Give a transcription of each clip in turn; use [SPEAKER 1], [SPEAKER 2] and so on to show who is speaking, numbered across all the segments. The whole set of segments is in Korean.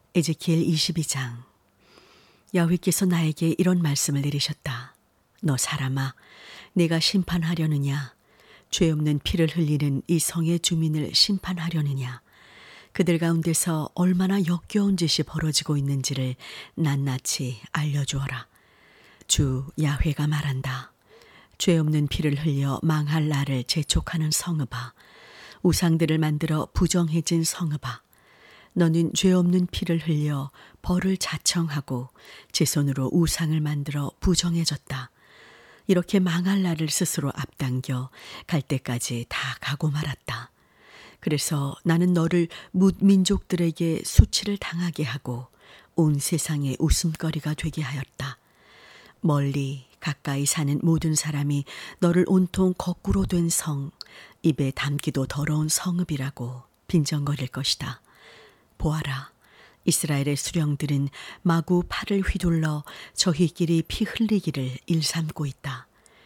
[SPEAKER 1] 에제키엘 22장. 야훼께서 나에게 이런 말씀을 내리셨다. 너 사람아, 내가 심판하려느냐? 죄 없는 피를 흘리는 이 성의 주민을 심판하려느냐? 그들 가운데서 얼마나 역겨운 짓이 벌어지고 있는지를 낱낱이 알려주어라. 주 야훼가 말한다. 죄 없는 피를 흘려 망할 나를 재촉하는 성읍아, 우상들을 만들어 부정해진 성읍아, 너는 죄 없는 피를 흘려 벌을 자청하고 제 손으로 우상을 만들어 부정해졌다. 이렇게 망할 나를 스스로 앞당겨 갈 때까지 다 가고 말았다. 그래서 나는 너를 뭇 민족들에게 수치를 당하게 하고 온 세상의 웃음거리가 되게 하였다. 멀리 가까이 사는 모든 사람이 너를 온통 거꾸로 된 성, 입에 담기도 더러운 성읍이라고 빈정거릴 것이다. 보아라, 이스라엘의 수령들은 마구 팔을 휘둘러 저희끼리 피 흘리기를 일삼고 있다.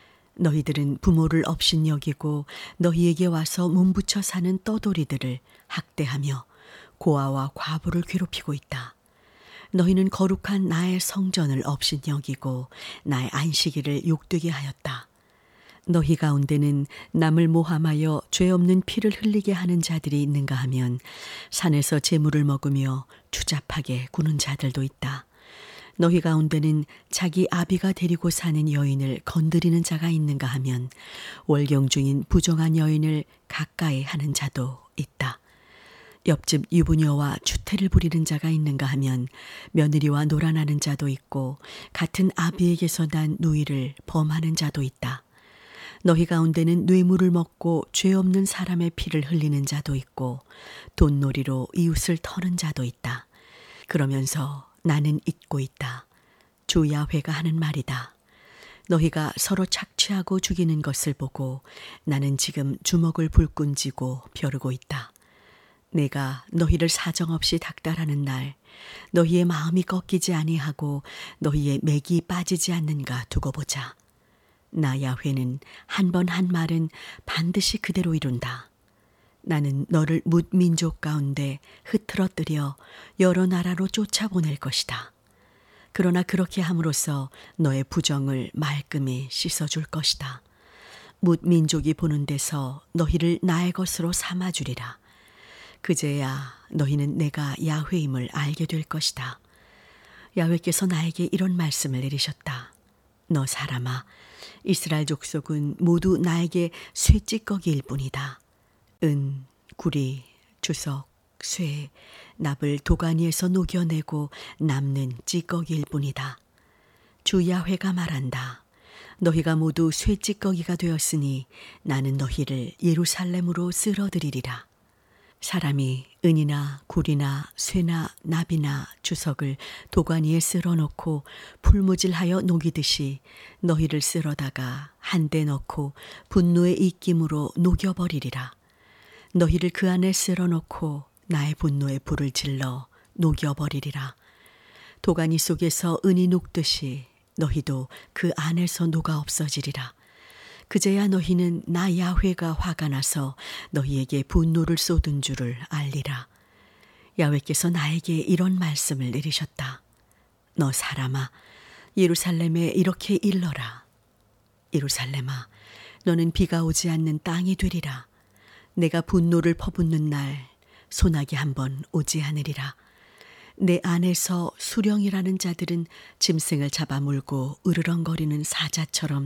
[SPEAKER 1] 너희들은 부모를 업신여기고 너희에게 와서 몸부쳐 사는 떠돌이들을 학대하며 고아와 과부를 괴롭히고 있다. 너희는 거룩한 나의 성전을 업신여기고 나의 안식일을 욕되게 하였다. 너희 가운데는 남을 모함하여 죄 없는 피를 흘리게 하는 자들이 있는가 하면 산에서 재물을 먹으며 추잡하게 구는 자들도 있다. 너희 가운데는 자기 아비가 데리고 사는 여인을 건드리는 자가 있는가 하면 월경 중인 부정한 여인을 가까이 하는 자도 있다. 옆집 유부녀와 추태를 부리는 자가 있는가 하면 며느리와 놀아나는 자도 있고 같은 아비에게서 난 누이를 범하는 자도 있다. 너희 가운데는 뇌물을 먹고 죄 없는 사람의 피를 흘리는 자도 있고 돈놀이로 이웃을 터는 자도 있다. 그러면서 나는 잊고 있다. 주 야훼가 하는 말이다. 너희가 서로 착취하고 죽이는 것을 보고 나는 지금 주먹을 불끈 쥐고 벼르고 있다. 내가 너희를 사정없이 닥달하는 날 너희의 마음이 꺾이지 아니하고 너희의 맥이 빠지지 않는가 두고 보자. 나 야훼는 한 번 한 말은 반드시 그대로 이룬다. 나는 너를 뭇 민족 가운데 흐트러뜨려 여러 나라로 쫓아보낼 것이다. 그러나 그렇게 함으로써 너의 부정을 말끔히 씻어줄 것이다. 뭇 민족이 보는 데서 너희를 나의 것으로 삼아주리라. 그제야 너희는 내가 야훼임을 알게 될 것이다. 야훼께서 나에게 이런 말씀을 내리셨다. 너 사람아, 이스라엘 족속은 모두 나에게 쇠찌꺼기일 뿐이다. 은, 구리, 주석, 쇠, 납을 도가니에서 녹여내고 남는 찌꺼기일 뿐이다. 주 야훼가 말한다. 너희가 모두 쇠찌꺼기가 되었으니 나는 너희를 예루살렘으로 쓸어들이리라. 사람이 은이나 구리나 쇠나 납이나 주석을 도가니에 쓸어놓고 풀무질하여 녹이듯이 너희를 쓸어다가 한 대 넣고 분노의 입김으로 녹여버리리라. 너희를 그 안에 쓸어놓고 나의 분노의 불을 질러 녹여버리리라. 도가니 속에서 은이 녹듯이 너희도 그 안에서 녹아 없어지리라. 그제야 너희는 나 야훼가 화가 나서 너희에게 분노를 쏟은 줄을 알리라. 야훼께서 나에게 이런 말씀을 내리셨다. 너 사람아, 예루살렘에 이렇게 일러라. 예루살렘아, 너는 비가 오지 않는 땅이 되리라. 내가 분노를 퍼붓는 날 소나기 한번 오지 않으리라. 내 안에서 수령이라는 자들은 짐승을 잡아물고 으르렁거리는 사자처럼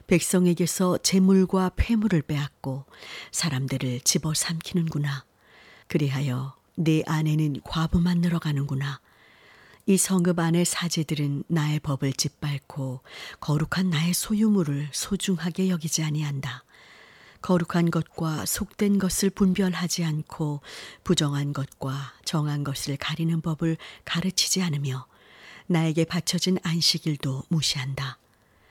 [SPEAKER 1] 백성에게서 재물과 폐물을 빼앗고 사람들을 집어삼키는구나. 그리하여 내 안에는 과부만 늘어가는구나. 이 성읍 안의 사제들은 나의 법을 짓밟고 거룩한 나의 소유물을 소중하게 여기지 아니한다. 거룩한 것과 속된 것을 분별하지 않고 부정한 것과 정한 것을 가리는 법을 가르치지 않으며 나에게 바쳐진 안식일도 무시한다.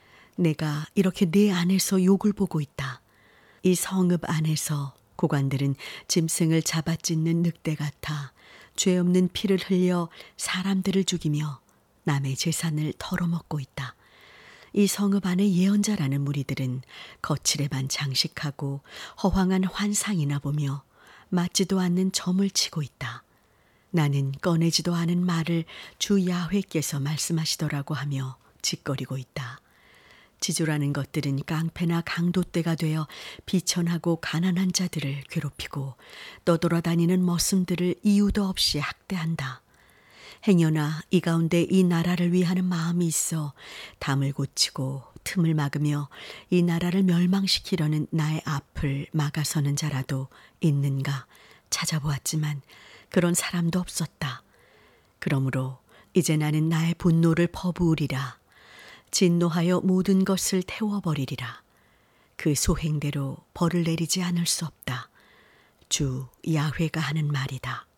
[SPEAKER 1] 내가 이렇게 내 안에서 욕을 보고 있다. 이 성읍 안에서 고관들은 짐승을 잡아찢는 늑대 같아 죄 없는 피를 흘려 사람들을 죽이며 남의 재산을 털어먹고 있다. 이 성읍 안에 예언자라는 무리들은 거칠에만 장식하고 허황한 환상이나 보며 맞지도 않는 점을 치고 있다. 나는 꺼내지도 않은 말을 주 야훼께서 말씀하시더라고 하며 짓거리고 있다. 지주라는 것들은 깡패나 강도떼가 되어 비천하고 가난한 자들을 괴롭히고 떠돌아다니는 머슴들을 이유도 없이 학대한다. 행여나 이 가운데 이 나라를 위하는 마음이 있어 담을 고치고 틈을 막으며 이 나라를 멸망시키려는 나의 앞을 막아서는 자라도 있는가 찾아보았지만 그런 사람도 없었다. 그러므로 이제 나는 나의 분노를 퍼부으리라. 진노하여 모든 것을 태워버리리라. 그 소행대로 벌을 내리지 않을 수 없다. 주 야훼가 하는 말이다.